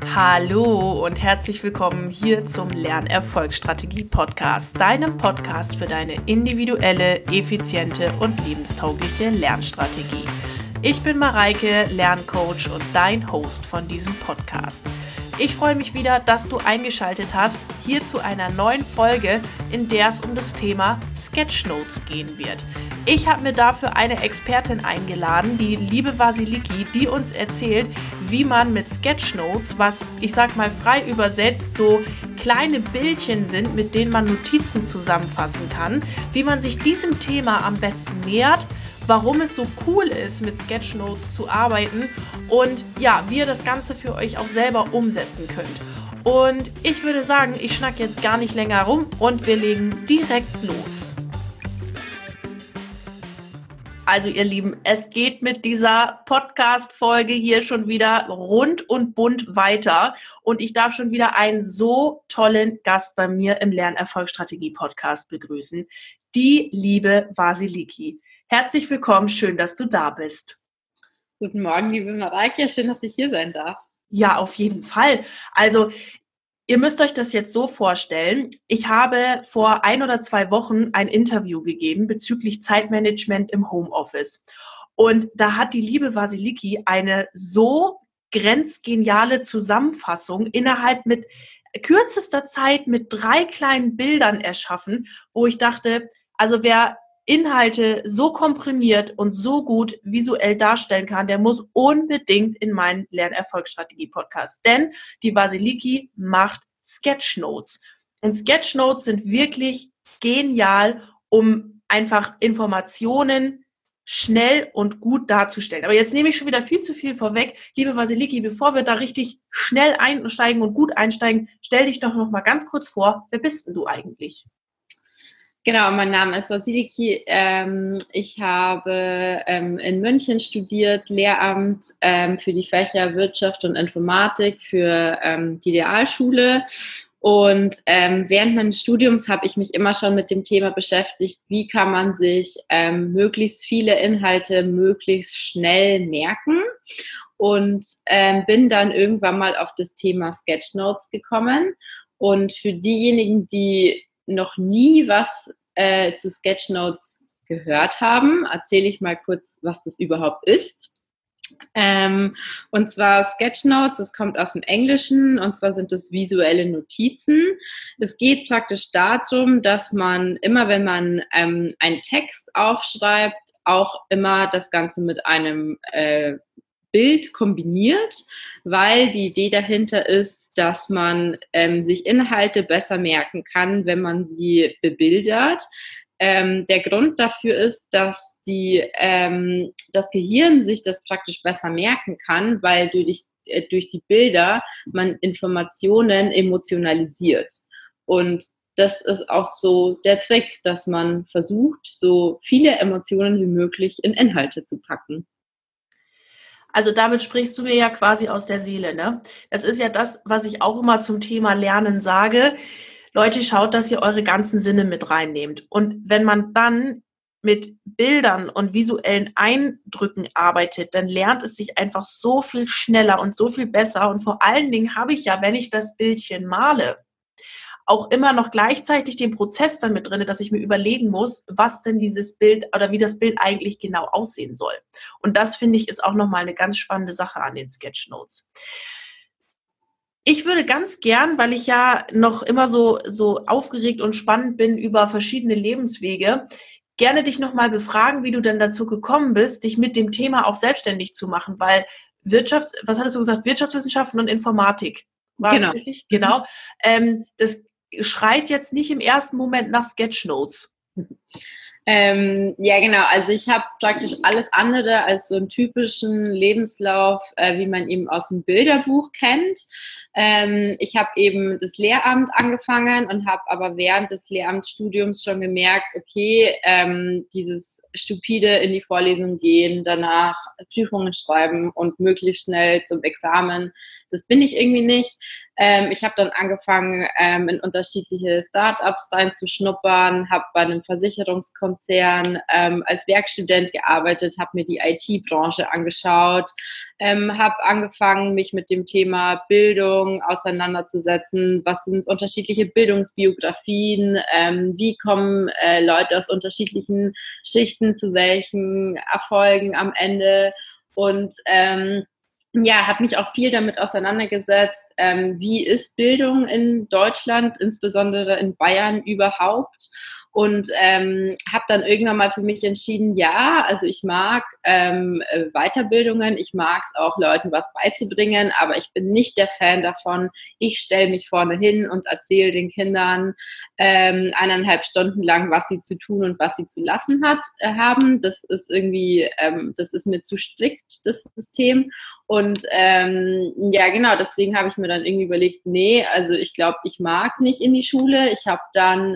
Hallo und herzlich willkommen hier zum Lernerfolgsstrategie-Podcast, deinem Podcast für deine individuelle, effiziente und lebenstaugliche Lernstrategie. Ich bin Mareike, Lerncoach und dein Host von diesem Podcast. Ich freue mich wieder, dass du eingeschaltet hast, hier zu einer neuen Folge, in der es um das Thema Sketchnotes gehen wird. Ich habe mir dafür eine Expertin eingeladen, die liebe Vasiliki, die uns erzählt, wie man mit Sketchnotes, was ich sag mal frei übersetzt so kleine Bildchen sind, mit denen man Notizen zusammenfassen kann, wie man sich diesem Thema am besten nähert, warum es so cool ist, mit Sketchnotes zu arbeiten und ja, wie ihr das Ganze für euch auch selber umsetzen könnt. Und ich würde sagen, ich schnack jetzt gar nicht länger rum und wir legen direkt los. Also ihr Lieben, es geht mit dieser Podcast-Folge hier schon wieder rund und bunt weiter und ich darf schon wieder einen so tollen Gast bei mir im Lernerfolgsstrategie-Podcast begrüßen, die liebe Vasiliki. Herzlich willkommen, schön, dass du da bist. Guten Morgen, liebe Mareike, schön, dass ich hier sein darf. Ja, auf jeden Fall. Also ihr müsst euch das jetzt so vorstellen. Ich habe vor 1 oder 2 Wochen ein Interview gegeben bezüglich Zeitmanagement im Homeoffice. Und da hat die liebe Vasiliki eine so grenzgeniale Zusammenfassung innerhalb mit kürzester Zeit mit 3 kleinen Bildern erschaffen, wo ich dachte, also wer Inhalte so komprimiert und so gut visuell darstellen kann, der muss unbedingt in meinen Lernerfolgsstrategie-Podcast. Denn die Vasiliki macht Sketchnotes. Und Sketchnotes sind wirklich genial, um einfach Informationen schnell und gut darzustellen. Aber jetzt nehme ich schon wieder viel zu viel vorweg. Liebe Vasiliki, bevor wir da richtig schnell einsteigen und gut einsteigen, stell dich doch noch mal ganz kurz vor, wer bist denn du eigentlich? Genau, mein Name ist Vasiliki. Ich habe in München studiert, Lehramt für die Fächer Wirtschaft und Informatik für die Realschule. Und während meines Studiums habe ich mich immer schon mit dem Thema beschäftigt, wie kann man sich möglichst viele Inhalte möglichst schnell merken. Und bin dann irgendwann mal auf das Thema Sketchnotes gekommen. Und für diejenigen, die noch nie was zu Sketchnotes gehört haben, erzähle ich mal kurz, was das überhaupt ist. Und zwar Sketchnotes, das kommt aus dem Englischen, und zwar sind das visuelle Notizen. Es geht praktisch darum, dass man immer, wenn man einen Text aufschreibt, auch immer das Ganze mit einem Bild kombiniert, weil die Idee dahinter ist, dass man sich Inhalte besser merken kann, wenn man sie bebildert. Der Grund dafür ist, dass das Gehirn sich das praktisch besser merken kann, weil durch die Bilder man Informationen emotionalisiert. Und das ist auch so der Trick, dass man versucht, so viele Emotionen wie möglich in Inhalte zu packen. Also damit sprichst du mir ja quasi aus der Seele, ne? Das ist ja das, was ich auch immer zum Thema Lernen sage. Leute, schaut, dass ihr eure ganzen Sinne mit reinnehmt. Und wenn man dann mit Bildern und visuellen Eindrücken arbeitet, dann lernt es sich einfach so viel schneller und so viel besser. Und vor allen Dingen habe ich ja, wenn ich das Bildchen male, auch immer noch gleichzeitig den Prozess damit drin, dass ich mir überlegen muss, was denn dieses Bild oder wie das Bild eigentlich genau aussehen soll. Und das, finde ich, ist auch nochmal eine ganz spannende Sache an den Sketchnotes. Ich würde ganz gern, weil ich ja noch immer so aufgeregt und spannend bin über verschiedene Lebenswege, gerne dich nochmal befragen, wie du denn dazu gekommen bist, dich mit dem Thema auch selbstständig zu machen, weil was hattest du gesagt, Wirtschaftswissenschaften und Informatik. War das richtig? Genau. Das schreit jetzt nicht im ersten Moment nach Sketchnotes. Ja, genau. Also ich habe praktisch alles andere als so einen typischen Lebenslauf, wie man ihn aus dem Bilderbuch kennt. Ich habe eben das Lehramt angefangen und habe aber während des Lehramtsstudiums schon gemerkt, okay, dieses stupide in die Vorlesung gehen, danach Prüfungen schreiben und möglichst schnell zum Examen, das bin ich irgendwie nicht. Ich habe dann angefangen, in unterschiedliche Startups reinzuschnuppern, habe bei einem Versicherungskonzern als Werkstudent gearbeitet, habe mir die IT-Branche angeschaut, habe angefangen, mich mit dem Thema Bildung auseinanderzusetzen. Was sind unterschiedliche Bildungsbiografien? Wie kommen Leute aus unterschiedlichen Schichten zu welchen Erfolgen am Ende? Und ja, habe mich auch viel damit auseinandergesetzt, wie ist Bildung in Deutschland, insbesondere in Bayern überhaupt. Und habe dann irgendwann mal für mich entschieden, ja, also ich mag Weiterbildungen, ich mag es auch Leuten was beizubringen, aber ich bin nicht der Fan davon, ich stelle mich vorne hin und erzähle den Kindern 1,5 Stunden lang, was sie zu tun und was sie zu lassen haben. Das ist irgendwie, das ist mir zu strikt, das System. Und ja, genau, deswegen habe ich mir dann irgendwie überlegt, nee, also ich glaube, ich mag nicht in die Schule. Ich habe dann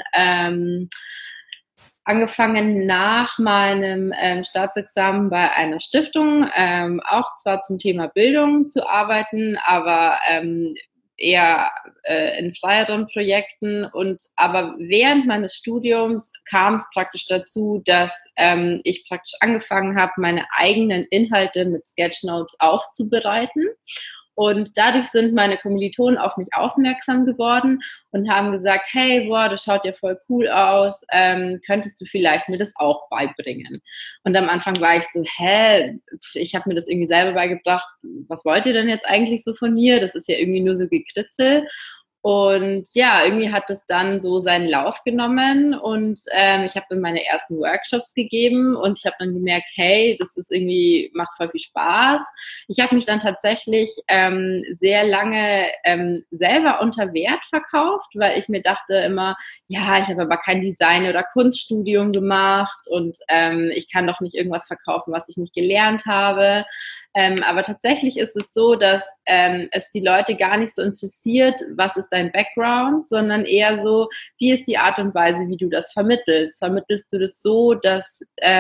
angefangen nach meinem Staatsexamen bei einer Stiftung, auch zwar zum Thema Bildung zu arbeiten, aber eher in freieren Projekten. Aber während meines Studiums kam es praktisch dazu, dass ich praktisch angefangen habe, meine eigenen Inhalte mit Sketchnotes aufzubereiten. Und dadurch sind meine Kommilitonen auf mich aufmerksam geworden und haben gesagt, hey, boah, das schaut ja voll cool aus, könntest du vielleicht mir das auch beibringen? Und am Anfang war ich so, ich habe mir das irgendwie selber beigebracht, was wollt ihr denn jetzt eigentlich so von mir? Das ist ja irgendwie nur so Gekritzel. Und ja, irgendwie hat es dann so seinen Lauf genommen und ich habe dann meine ersten Workshops gegeben und ich habe dann gemerkt, hey, das ist irgendwie, macht voll viel Spaß. Ich habe mich dann tatsächlich sehr lange selber unter Wert verkauft, weil ich mir dachte immer, ja, ich habe aber kein Design- oder Kunststudium gemacht und ich kann doch nicht irgendwas verkaufen, was ich nicht gelernt habe. Aber tatsächlich ist es so, dass es die Leute gar nicht so interessiert, was ist dein Background, sondern eher so, wie ist die Art und Weise, wie du das vermittelst? Vermittelst du das so, dass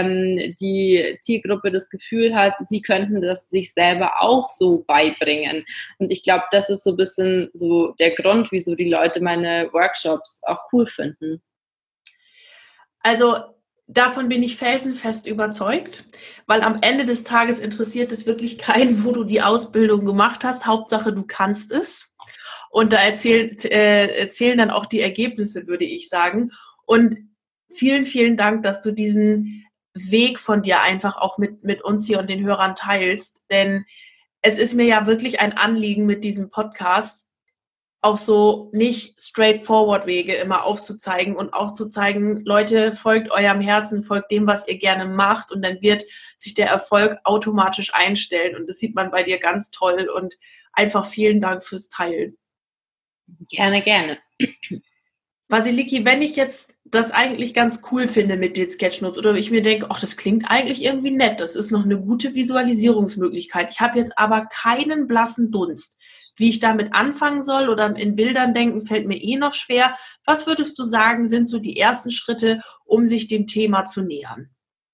die Zielgruppe das Gefühl hat, sie könnten das sich selber auch so beibringen? Und ich glaube, das ist so ein bisschen so der Grund, wieso die Leute meine Workshops auch cool finden. Also davon bin ich felsenfest überzeugt, weil am Ende des Tages interessiert es wirklich keinen, wo du die Ausbildung gemacht hast. Hauptsache, du kannst es. Und da erzählen dann auch die Ergebnisse, würde ich sagen. Und vielen, vielen Dank, dass du diesen Weg von dir einfach auch mit uns hier und den Hörern teilst. Denn es ist mir ja wirklich ein Anliegen mit diesem Podcast, auch so nicht straightforward Wege immer aufzuzeigen und auch zu zeigen, Leute, folgt eurem Herzen, folgt dem, was ihr gerne macht und dann wird sich der Erfolg automatisch einstellen und das sieht man bei dir ganz toll und einfach vielen Dank fürs Teilen. Gerne, gerne. Vasiliki, wenn ich jetzt das eigentlich ganz cool finde mit den Sketchnotes oder ich mir denke, ach, das klingt eigentlich irgendwie nett, das ist noch eine gute Visualisierungsmöglichkeit. Ich habe jetzt aber keinen blassen Dunst. Wie ich damit anfangen soll oder in Bildern denken, fällt mir eh noch schwer. Was würdest du sagen, sind so die ersten Schritte, um sich dem Thema zu nähern?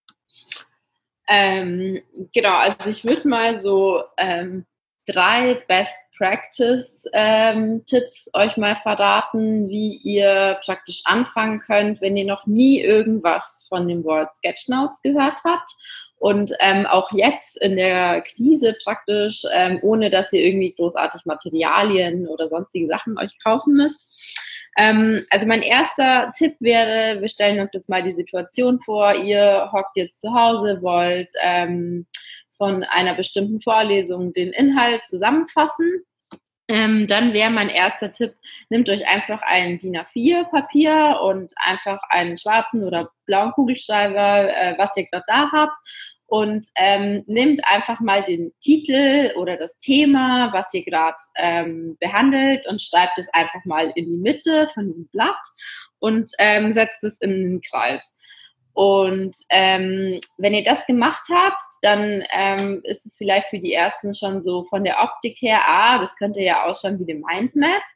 Genau, also ich würde mal so 3 Best Practice Tipps euch mal verraten, wie ihr praktisch anfangen könnt, wenn ihr noch nie irgendwas von dem Wort Sketchnotes gehört habt. Und auch jetzt in der Krise praktisch, ohne dass ihr irgendwie großartig Materialien oder sonstige Sachen euch kaufen müsst. Also mein erster Tipp wäre, wir stellen uns jetzt mal die Situation vor, ihr hockt jetzt zu Hause, wollt von einer bestimmten Vorlesung den Inhalt zusammenfassen. Dann wäre mein erster Tipp, nehmt euch einfach ein DIN A4-Papier und einfach einen schwarzen oder blauen Kugelschreiber, was ihr gerade da habt. Und nehmt einfach mal den Titel oder das Thema, was ihr gerade behandelt und schreibt es einfach mal in die Mitte von diesem Blatt und setzt es in den Kreis. Und wenn ihr das gemacht habt, dann ist es vielleicht für die ersten schon so von der Optik her, das könnte ja ausschauen wie eine Mindmap.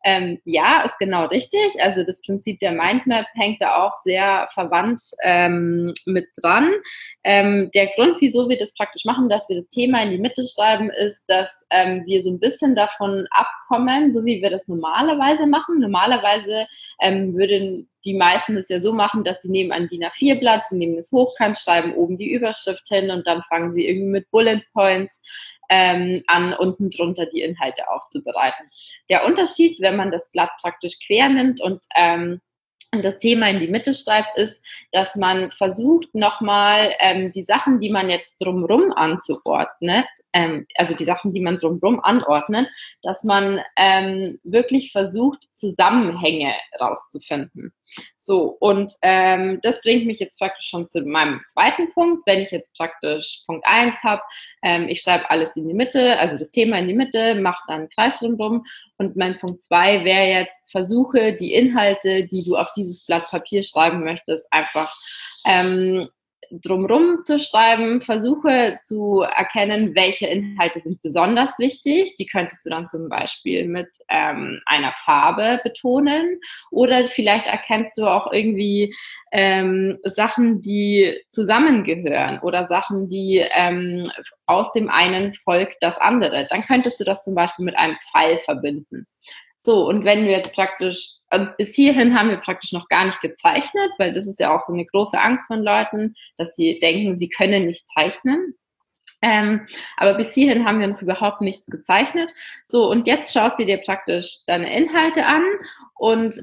Ja, ist genau richtig. Also das Prinzip der Mindmap hängt da auch sehr verwandt mit dran. Der Grund, wieso wir das praktisch machen, dass wir das Thema in die Mitte schreiben, ist, dass wir so ein bisschen davon abkommen, so wie wir das normalerweise machen. Normalerweise würden die meisten das ja so machen, dass sie nehmen ein DIN A4-Blatt, sie nehmen das hochkant, schreiben oben die Überschrift hin und dann fangen sie irgendwie mit Bullet Points an, unten drunter die Inhalte aufzubereiten. Der Unterschied, wenn man das Blatt praktisch quer nimmt und das Thema in die Mitte schreibt, ist, dass man versucht, nochmal die Sachen, die man jetzt drumherum anzuordnet, also die Sachen, die man drumherum anordnet, dass man wirklich versucht, Zusammenhänge rauszufinden. So, und das bringt mich jetzt praktisch schon zu meinem zweiten Punkt. Wenn ich jetzt praktisch Punkt 1 habe, ich schreibe alles in die Mitte, also das Thema in die Mitte, mache dann einen Kreis rundherum. Und mein Punkt 2 wäre jetzt, versuche die Inhalte, die du auf dieses Blatt Papier schreiben möchtest, einfach drumrum zu schreiben, versuche zu erkennen, welche Inhalte sind besonders wichtig. Die könntest du dann zum Beispiel mit einer Farbe betonen oder vielleicht erkennst du auch irgendwie Sachen, die zusammengehören oder Sachen, die aus dem einen folgt das andere. Dann könntest du das zum Beispiel mit einem Pfeil verbinden. So, und wenn wir jetzt praktisch, bis hierhin haben wir praktisch noch gar nicht gezeichnet, weil das ist ja auch so eine große Angst von Leuten, dass sie denken, sie können nicht zeichnen. Aber bis hierhin haben wir noch überhaupt nichts gezeichnet. So, und jetzt schaust du dir praktisch deine Inhalte an und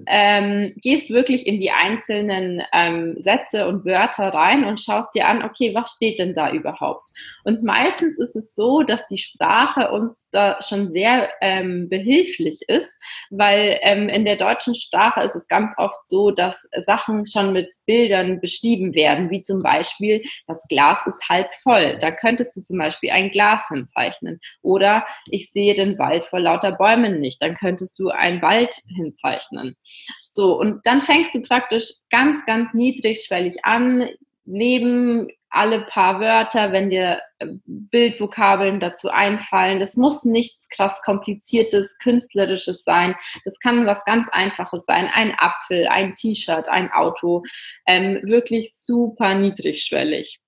gehst wirklich in die einzelnen Sätze und Wörter rein und schaust dir an, okay, was steht denn da überhaupt? Und meistens ist es so, dass die Sprache uns da schon sehr behilflich ist, weil in der deutschen Sprache ist es ganz oft so, dass Sachen schon mit Bildern beschrieben werden, wie zum Beispiel, das Glas ist halb voll. Da könntest du zum Beispiel ein Glas hinzeichnen. Oder ich sehe den Wald vor lauter Bäumen nicht. Dann könntest du einen Wald hinzeichnen. So, und dann fängst du praktisch ganz, ganz niedrigschwellig an, neben alle paar Wörter, wenn dir Bildvokabeln dazu einfallen. Das muss nichts krass Kompliziertes, Künstlerisches sein. Das kann was ganz Einfaches sein. Ein Apfel, ein T-Shirt, ein Auto. Wirklich super niedrigschwellig.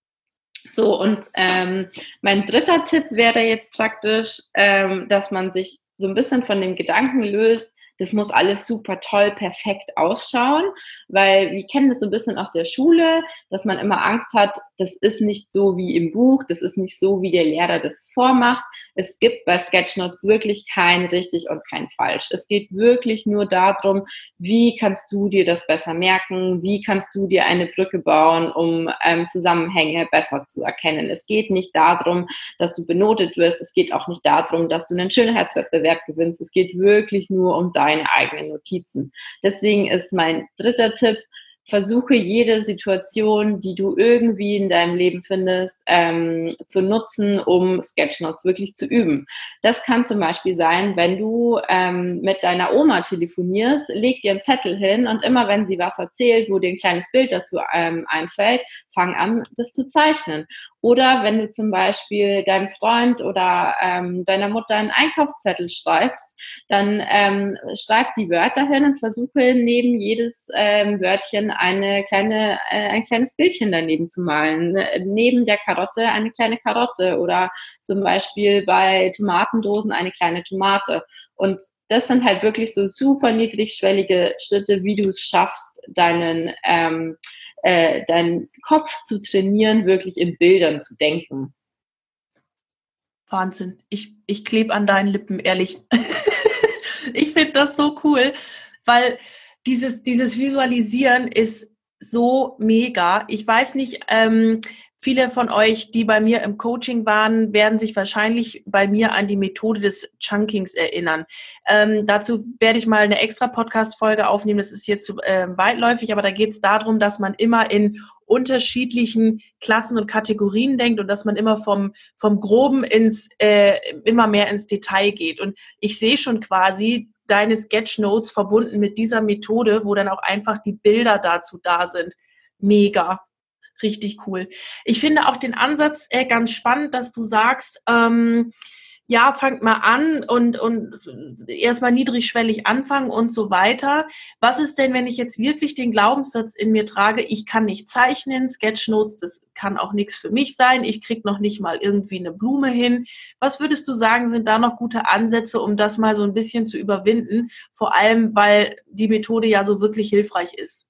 So, und mein dritter Tipp wäre jetzt praktisch, dass man sich so ein bisschen von dem Gedanken löst, das muss alles super toll, perfekt ausschauen, weil wir kennen das so ein bisschen aus der Schule, dass man immer Angst hat, das ist nicht so wie im Buch, das ist nicht so, wie der Lehrer das vormacht. Es gibt bei Sketchnotes wirklich kein richtig und kein falsch. Es geht wirklich nur darum, wie kannst du dir das besser merken, wie kannst du dir eine Brücke bauen, um Zusammenhänge besser zu erkennen. Es geht nicht darum, dass du benotet wirst, es geht auch nicht darum, dass du einen Schönheitswettbewerb gewinnst, es geht wirklich nur um deine eigenen Notizen. Deswegen ist mein dritter Tipp, versuche jede Situation, die du irgendwie in deinem Leben findest, zu nutzen, um Sketchnotes wirklich zu üben. Das kann zum Beispiel sein, wenn du mit deiner Oma telefonierst, leg dir einen Zettel hin und immer wenn sie was erzählt, wo dir ein kleines Bild dazu einfällt, fang an, das zu zeichnen. Oder wenn du zum Beispiel deinem Freund oder deiner Mutter einen Einkaufszettel schreibst, dann schreib die Wörter hin und versuche neben jedes Wörtchen ein kleines Bildchen daneben zu malen. Neben der Karotte eine kleine Karotte oder zum Beispiel bei Tomatendosen eine kleine Tomate. Und das sind halt wirklich so super niedrigschwellige Schritte, wie du es schaffst, deinen Kopf zu trainieren, wirklich in Bildern zu denken. Wahnsinn. Ich klebe an deinen Lippen, ehrlich. Ich finde das so cool, weil dieses Visualisieren ist so mega. Ich weiß nicht, viele von euch, die bei mir im Coaching waren, werden sich wahrscheinlich bei mir an die Methode des Chunkings erinnern. Dazu werde ich mal eine extra Podcast-Folge aufnehmen. Das ist hier zu weitläufig, aber da geht es darum, dass man immer in unterschiedlichen Klassen und Kategorien denkt und dass man immer vom Groben immer mehr ins Detail geht. Und ich sehe schon quasi deine Sketchnotes verbunden mit dieser Methode, wo dann auch einfach die Bilder dazu da sind. Mega. Richtig cool. Ich finde auch den Ansatz ganz spannend, dass du sagst, ja, fangt mal an und erstmal niedrigschwellig anfangen und so weiter. Was ist denn, wenn ich jetzt wirklich den Glaubenssatz in mir trage, ich kann nicht zeichnen, Sketchnotes, das kann auch nichts für mich sein, ich kriege noch nicht mal irgendwie eine Blume hin. Was würdest du sagen, sind da noch gute Ansätze, um das mal so ein bisschen zu überwinden? Vor allem, weil die Methode ja so wirklich hilfreich ist.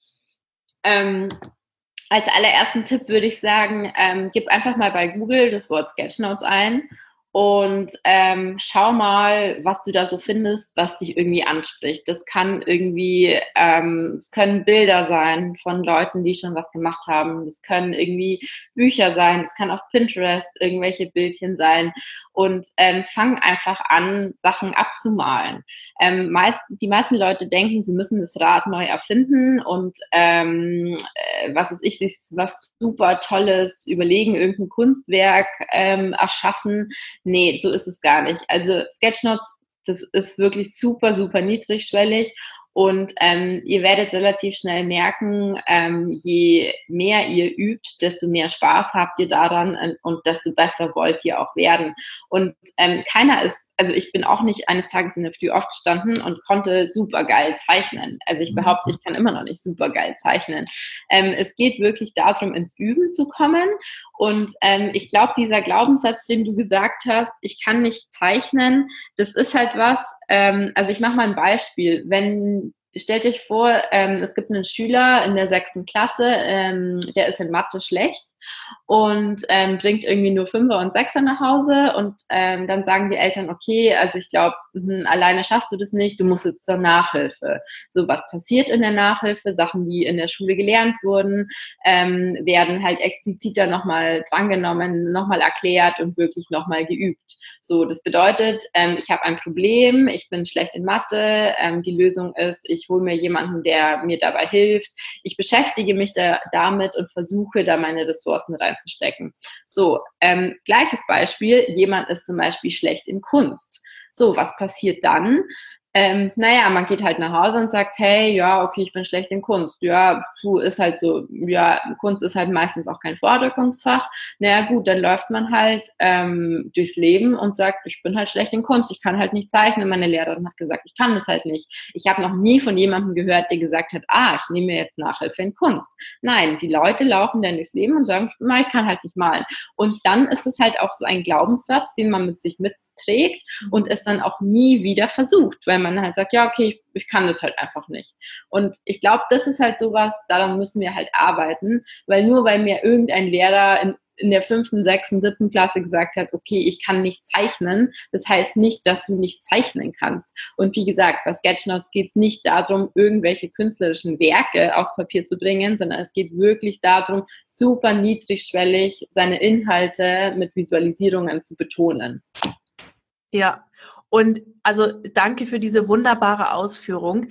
Als allerersten Tipp würde ich sagen, gib einfach mal bei Google das Wort Sketchnotes ein und schau mal, was du da so findest, was dich irgendwie anspricht. Das kann irgendwie, es können Bilder sein von Leuten, die schon was gemacht haben. Das können irgendwie Bücher sein. Es kann auf Pinterest irgendwelche Bildchen sein. Und fang einfach an, Sachen abzumalen. Die meisten Leute denken, sie müssen das Rad neu erfinden und was weiß ich, sich was super Tolles überlegen, irgendein Kunstwerk erschaffen. Nee, so ist es gar nicht. Also Sketchnotes, das ist wirklich super, super niedrigschwellig und ihr werdet relativ schnell merken, je mehr ihr übt, desto mehr Spaß habt ihr daran und desto besser wollt ihr auch werden. Und keiner ist, also ich bin auch nicht eines Tages in der Früh aufgestanden und konnte super geil zeichnen. Also ich behaupte, ich kann immer noch nicht super geil zeichnen. Es geht wirklich darum, ins Üben zu kommen. Und ich glaube, dieser Glaubenssatz, den du gesagt hast, ich kann nicht zeichnen, das ist halt was, also ich mache mal ein Beispiel. Stellt euch vor, es gibt einen Schüler in der 6. Klasse, der ist in Mathe schlecht und bringt irgendwie nur Fünfer und Sechser nach Hause und dann sagen die Eltern, okay, also ich glaube, alleine schaffst du das nicht, du musst jetzt zur Nachhilfe. So, was passiert in der Nachhilfe? Sachen, die in der Schule gelernt wurden, werden halt expliziter nochmal drangenommen, nochmal erklärt und wirklich nochmal geübt. So, das bedeutet, ich habe ein Problem, ich bin schlecht in Mathe, die Lösung ist, ich hole mir jemanden, der mir dabei hilft, ich beschäftige mich damit und versuche, da meine Ressourcen reinzustecken. So, gleiches Beispiel, jemand ist zum Beispiel schlecht in Kunst. So, was passiert dann? Naja, man geht halt nach Hause und sagt, hey, ja, okay, ich bin schlecht in Kunst. Ja, ist halt so, ja, Kunst ist halt meistens auch kein Vorderkunstfach. Naja, gut, dann läuft man halt durchs Leben und sagt, ich bin halt schlecht in Kunst, ich kann halt nicht zeichnen. Meine Lehrerin hat gesagt, ich kann das halt nicht. Ich habe noch nie von jemandem gehört, der gesagt hat, ich nehme mir jetzt Nachhilfe in Kunst. Nein, die Leute laufen dann durchs Leben und sagen, ich kann halt nicht malen. Und dann ist es halt auch so ein Glaubenssatz, den man mit sich mitträgt und es dann auch nie wieder versucht, weil man halt sagt, ja, okay, ich kann das halt einfach nicht. Und ich glaube, das ist halt sowas, daran müssen wir halt arbeiten, weil nur weil mir irgendein Lehrer in der 5., 6., 7. Klasse gesagt hat, okay, ich kann nicht zeichnen, das heißt nicht, dass du nicht zeichnen kannst. Und wie gesagt, bei Sketchnotes geht es nicht darum, irgendwelche künstlerischen Werke aufs Papier zu bringen, sondern es geht wirklich darum, super niedrigschwellig seine Inhalte mit Visualisierungen zu betonen. Ja, und also danke für diese wunderbare Ausführung.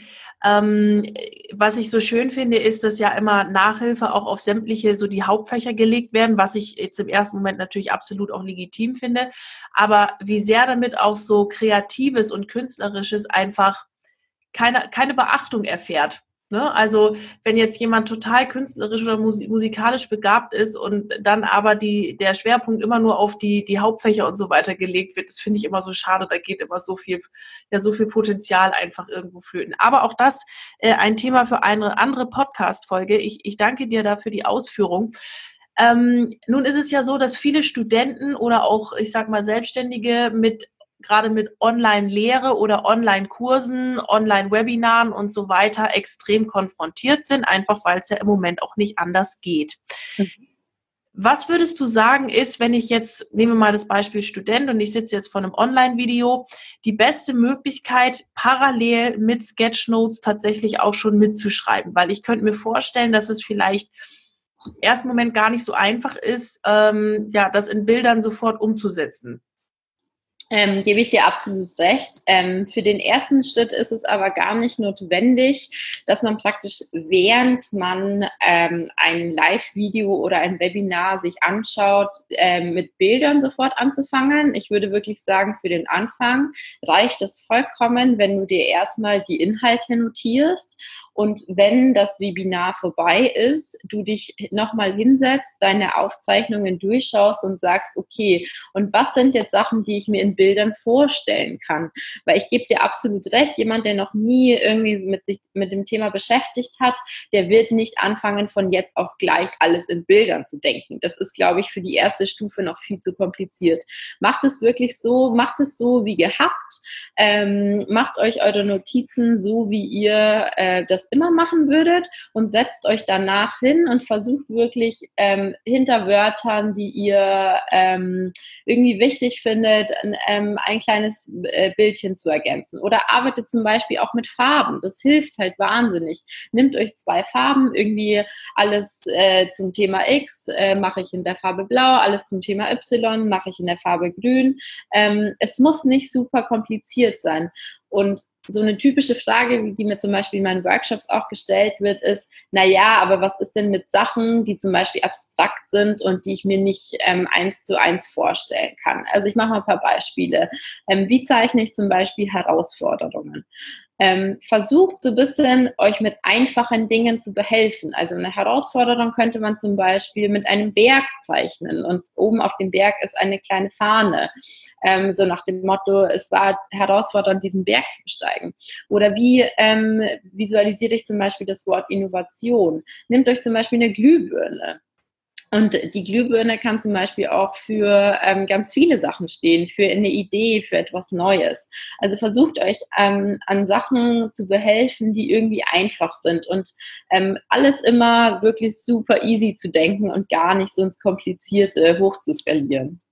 Was ich so schön finde, ist, dass ja immer Nachhilfe auch auf sämtliche so die Hauptfächer gelegt werden, was ich jetzt im ersten Moment natürlich absolut auch legitim finde. Aber wie sehr damit auch so Kreatives und Künstlerisches einfach keine Beachtung erfährt. Ne? Also wenn jetzt jemand total künstlerisch oder musikalisch begabt ist und dann aber der Schwerpunkt immer nur auf die Hauptfächer und so weiter gelegt wird, das finde ich immer so schade. Da geht immer so viel Potenzial einfach irgendwo flöten. Aber auch das ein Thema für eine andere Podcast-Folge. Ich danke dir dafür die Ausführung. Nun ist es ja so, dass viele Studenten oder auch, ich sag mal, Selbstständige gerade mit Online-Lehre oder Online-Kursen, Online-Webinaren und so weiter extrem konfrontiert sind, einfach weil es ja im Moment auch nicht anders geht. Was würdest du sagen ist, wenn ich jetzt, nehmen wir mal das Beispiel Student und ich sitze jetzt vor einem Online-Video, die beste Möglichkeit, parallel mit Sketchnotes tatsächlich auch schon mitzuschreiben? Weil ich könnte mir vorstellen, dass es vielleicht im ersten Moment gar nicht so einfach ist, das in Bildern sofort umzusetzen. Gebe ich dir absolut recht. Für den ersten Schritt ist es aber gar nicht notwendig, dass man praktisch, während man ein Live-Video oder ein Webinar sich anschaut, mit Bildern sofort anzufangen. Ich würde wirklich sagen, für den Anfang reicht es vollkommen, wenn du dir erstmal die Inhalte notierst und wenn das Webinar vorbei ist, du dich nochmal hinsetzt, deine Aufzeichnungen durchschaust und sagst, okay, und was sind jetzt Sachen, die ich mir in Bildern vorstellen kann? Weil ich gebe dir absolut recht, jemand, der noch nie irgendwie mit dem Thema beschäftigt hat, der wird nicht anfangen, von jetzt auf gleich alles in Bildern zu denken. Das ist, glaube ich, für die erste Stufe noch viel zu kompliziert. Macht es wirklich so, macht es so wie gehabt, macht euch eure Notizen so, wie ihr das immer machen würdet und setzt euch danach hin und versucht wirklich hinter Wörtern, die ihr irgendwie wichtig findet, ein kleines Bildchen zu ergänzen. Oder arbeitet zum Beispiel auch mit Farben. Das hilft halt wahnsinnig. Nehmt euch 2 Farben, irgendwie alles zum Thema X mache ich in der Farbe Blau, alles zum Thema Y mache ich in der Farbe Grün. Es muss nicht super kompliziert sein. Und so eine typische Frage, die mir zum Beispiel in meinen Workshops auch gestellt wird, ist, naja, aber was ist denn mit Sachen, die zum Beispiel abstrakt sind und die ich mir nicht 1:1 vorstellen kann? Also ich mache mal ein paar Beispiele. Wie zeichne ich zum Beispiel Herausforderungen? Versucht so ein bisschen, euch mit einfachen Dingen zu behelfen. Also eine Herausforderung könnte man zum Beispiel mit einem Berg zeichnen und oben auf dem Berg ist eine kleine Fahne. So nach dem Motto, es war herausfordernd, diesen Berg zu besteigen. Oder wie visualisiere ich zum Beispiel das Wort Innovation? Nehmt euch zum Beispiel eine Glühbirne. Und die Glühbirne kann zum Beispiel auch für ganz viele Sachen stehen, für eine Idee, für etwas Neues. Also versucht euch an Sachen zu behelfen, die irgendwie einfach sind und alles immer wirklich super easy zu denken und gar nicht so ins Komplizierte hoch zu skalieren.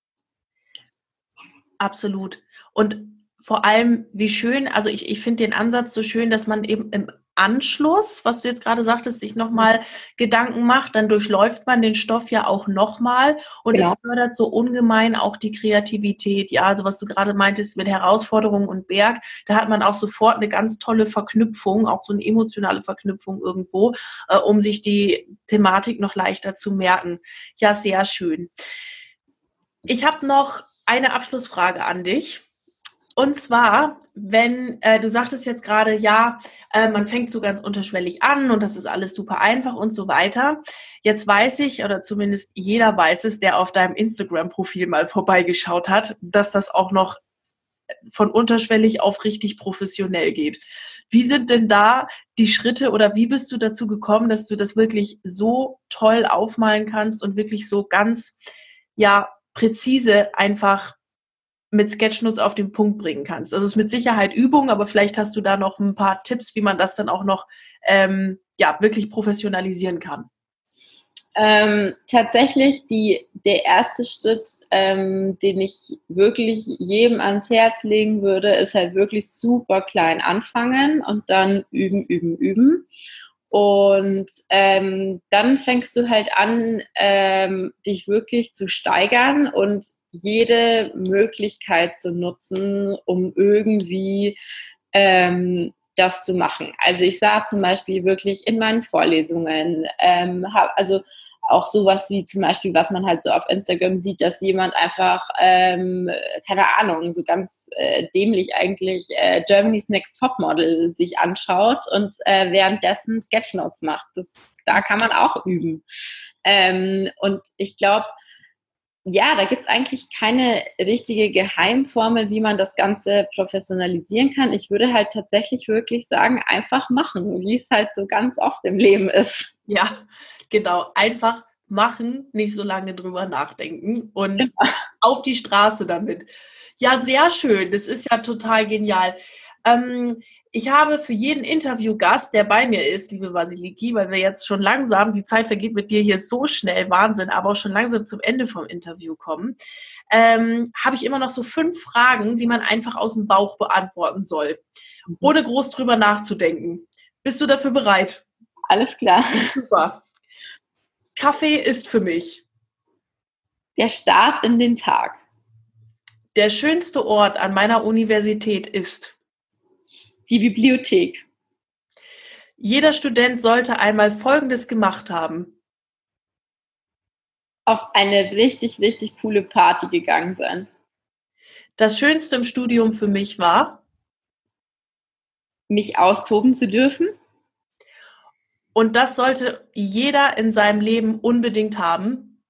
Absolut. Und vor allem, wie schön, also ich finde den Ansatz so schön, dass man eben im Anschluss, was du jetzt gerade sagtest, sich nochmal Gedanken macht, dann durchläuft man den Stoff ja auch nochmal und Genau. es fördert so ungemein auch die Kreativität. Ja, also was du gerade meintest mit Herausforderungen und Berg, da hat man auch sofort eine ganz tolle Verknüpfung, auch so eine emotionale Verknüpfung irgendwo, um sich die Thematik noch leichter zu merken. Ja, sehr schön. Ich habe noch eine Abschlussfrage an dich. Und zwar, wenn du sagtest jetzt gerade, ja, man fängt so ganz unterschwellig an und das ist alles super einfach und so weiter. Jetzt weiß ich, oder zumindest jeder weiß es, der auf deinem Instagram-Profil mal vorbeigeschaut hat, dass das auch noch von unterschwellig auf richtig professionell geht. Wie sind denn da die Schritte oder wie bist du dazu gekommen, dass du das wirklich so toll aufmalen kannst und wirklich so ganz, ja, präzise einfach mit Sketchnotes auf den Punkt bringen kannst? Also es ist mit Sicherheit Übung, aber vielleicht hast du da noch ein paar Tipps, wie man das dann auch noch ja, wirklich professionalisieren kann. Tatsächlich der erste Schritt, den ich wirklich jedem ans Herz legen würde, ist halt wirklich super klein anfangen und dann üben, üben, üben. Und dann fängst du halt an, dich wirklich zu steigern und jede Möglichkeit zu nutzen, um irgendwie das zu machen. Also ich sage zum Beispiel wirklich in meinen Vorlesungen, also auch sowas wie zum Beispiel, was man halt so auf Instagram sieht, dass jemand einfach, keine Ahnung, so ganz dämlich eigentlich Germany's Next Topmodel sich anschaut und währenddessen Sketchnotes macht. Da kann man auch üben. Und ich glaube, ja, da gibt es eigentlich keine richtige Geheimformel, wie man das Ganze professionalisieren kann. Ich würde halt tatsächlich wirklich sagen, einfach machen, wie es halt so ganz oft im Leben ist. Ja, genau. Einfach machen, nicht so lange drüber nachdenken und auf die Straße damit. Ja, sehr schön. Das ist ja total genial. Ich habe für jeden Interviewgast, der bei mir ist, liebe Vasiliki, weil wir jetzt schon langsam, die Zeit vergeht mit dir hier so schnell, Wahnsinn, aber auch schon langsam zum Ende vom Interview kommen, habe ich immer noch so 5 Fragen, die man einfach aus dem Bauch beantworten soll, ohne groß drüber nachzudenken. Bist du dafür bereit? Alles klar. Super. Kaffee ist für mich der Start in den Tag. Der schönste Ort an meiner Universität ist die Bibliothek. Jeder Student sollte einmal Folgendes gemacht haben. Auf eine richtig, richtig coole Party gegangen sein. Das Schönste im Studium für mich war, mich austoben zu dürfen. Und das sollte jeder in seinem Leben unbedingt haben.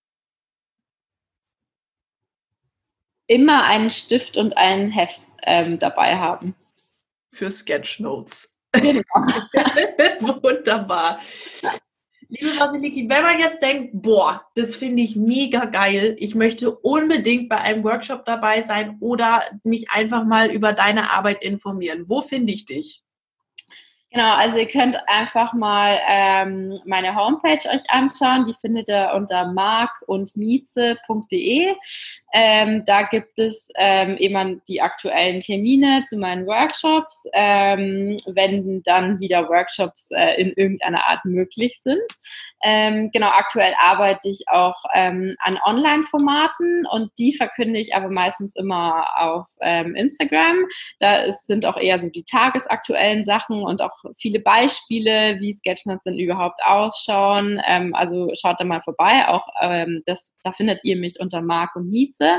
Immer einen Stift und ein Heft dabei haben. Für Sketchnotes. Genau. Wunderbar. Liebe Vasiliki, wenn man jetzt denkt, boah, das finde ich mega geil, ich möchte unbedingt bei einem Workshop dabei sein oder mich einfach mal über deine Arbeit informieren, wo finde ich dich? Genau, also ihr könnt einfach mal meine Homepage euch anschauen. Die findet ihr unter markundmieze.de. Da gibt es eben die aktuellen Termine zu meinen Workshops, wenn dann wieder Workshops in irgendeiner Art möglich sind. Genau, aktuell arbeite ich auch an Online-Formaten und die verkünde ich aber meistens immer auf Instagram. Da sind auch eher so die tagesaktuellen Sachen und auch viele Beispiele, wie Sketchnotes denn überhaupt ausschauen. Also schaut da mal vorbei. Auch da findet ihr mich unter Mark und Mieze.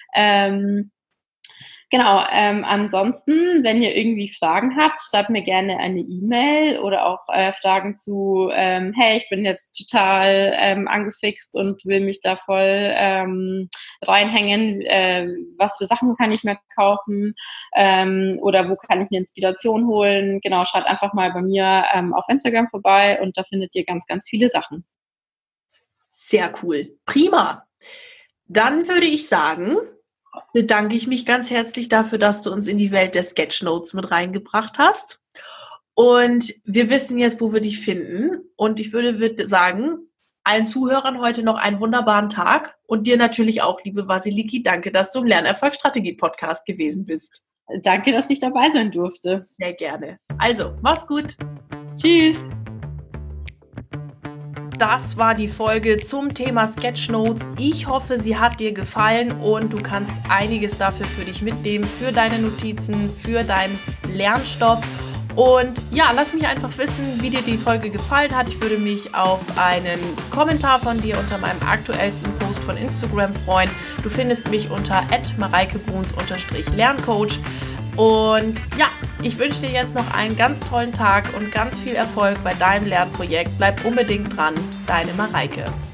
Genau, ansonsten, wenn ihr irgendwie Fragen habt, schreibt mir gerne eine E-Mail oder auch Fragen zu, hey, ich bin jetzt total angefixt und will mich da voll reinhängen, was für Sachen kann ich mir kaufen oder wo kann ich mir Inspiration holen. Genau, schaut einfach mal bei mir auf Instagram vorbei und da findet ihr ganz, ganz viele Sachen. Sehr cool. Prima. Dann würde ich sagen, bedanke ich mich ganz herzlich dafür, dass du uns in die Welt der Sketchnotes mit reingebracht hast. Und wir wissen jetzt, wo wir dich finden. Und ich würde sagen, allen Zuhörern heute noch einen wunderbaren Tag. Und dir natürlich auch, liebe Vasiliki, danke, dass du im Lernerfolg-Strategie-Podcast gewesen bist. Danke, dass ich dabei sein durfte. Sehr gerne. Also, mach's gut. Tschüss. Das war die Folge zum Thema Sketchnotes. Ich hoffe, sie hat dir gefallen und du kannst einiges dafür für dich mitnehmen, für deine Notizen, für deinen Lernstoff. Und ja, lass mich einfach wissen, wie dir die Folge gefallen hat. Ich würde mich auf einen Kommentar von dir unter meinem aktuellsten Post von Instagram freuen. Du findest mich unter @mareikebruns_lerncoach. Und ja, ich wünsche dir jetzt noch einen ganz tollen Tag und ganz viel Erfolg bei deinem Lernprojekt. Bleib unbedingt dran, deine Mareike.